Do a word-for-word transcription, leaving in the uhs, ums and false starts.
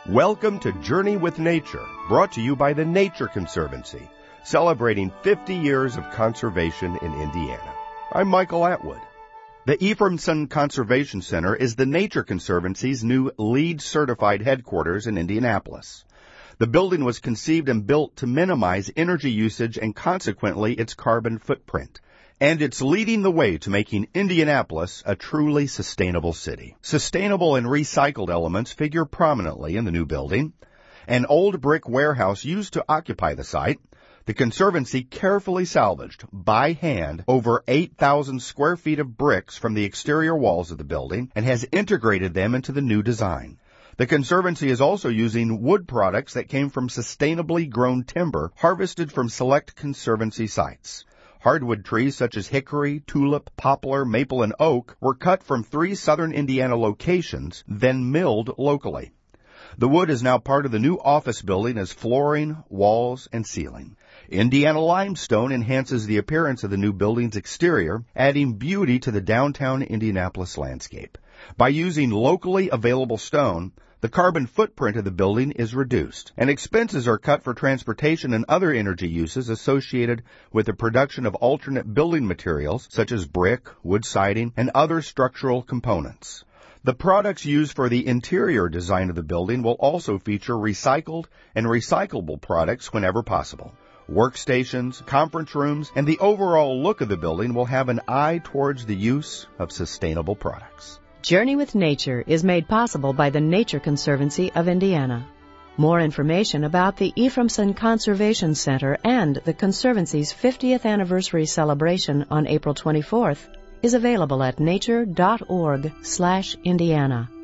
Welcome to Journey with Nature, brought to you by the Nature Conservancy, celebrating fifty years of conservation in Indiana. I'm Michael Atwood. The Ephraimson Conservation Center is the Nature Conservancy's new LEED-certified headquarters in Indianapolis. The building was conceived and built to minimize energy usage and consequently its carbon footprint. And it's leading the way to making Indianapolis a truly sustainable city. Sustainable and recycled elements figure prominently in the new building. An old brick warehouse used to occupy the site. The Conservancy carefully salvaged, by hand, over eight thousand square feet of bricks from the exterior walls of the building and has integrated them into the new design. The Conservancy is also using wood products that came from sustainably grown timber harvested from select Conservancy sites. Hardwood trees such as hickory, tulip, poplar, maple, and oak were cut from three southern Indiana locations, then milled locally. The wood is now part of the new office building as flooring, walls, and ceiling. Indiana limestone enhances the appearance of the new building's exterior, adding beauty to the downtown Indianapolis landscape. By using locally available stone, the carbon footprint of the building is reduced, and expenses are cut for transportation and other energy uses associated with the production of alternate building materials such as brick, wood siding, and other structural components. The products used for the interior design of the building will also feature recycled and recyclable products whenever possible. Workstations, conference rooms, and the overall look of the building will have an eye towards the use of sustainable products. Journey with Nature is made possible by the Nature Conservancy of Indiana. More information about the Ephraimson Conservation Center and the Conservancy's fiftieth anniversary celebration on April twenty-fourth is available at nature dot org slash Indiana.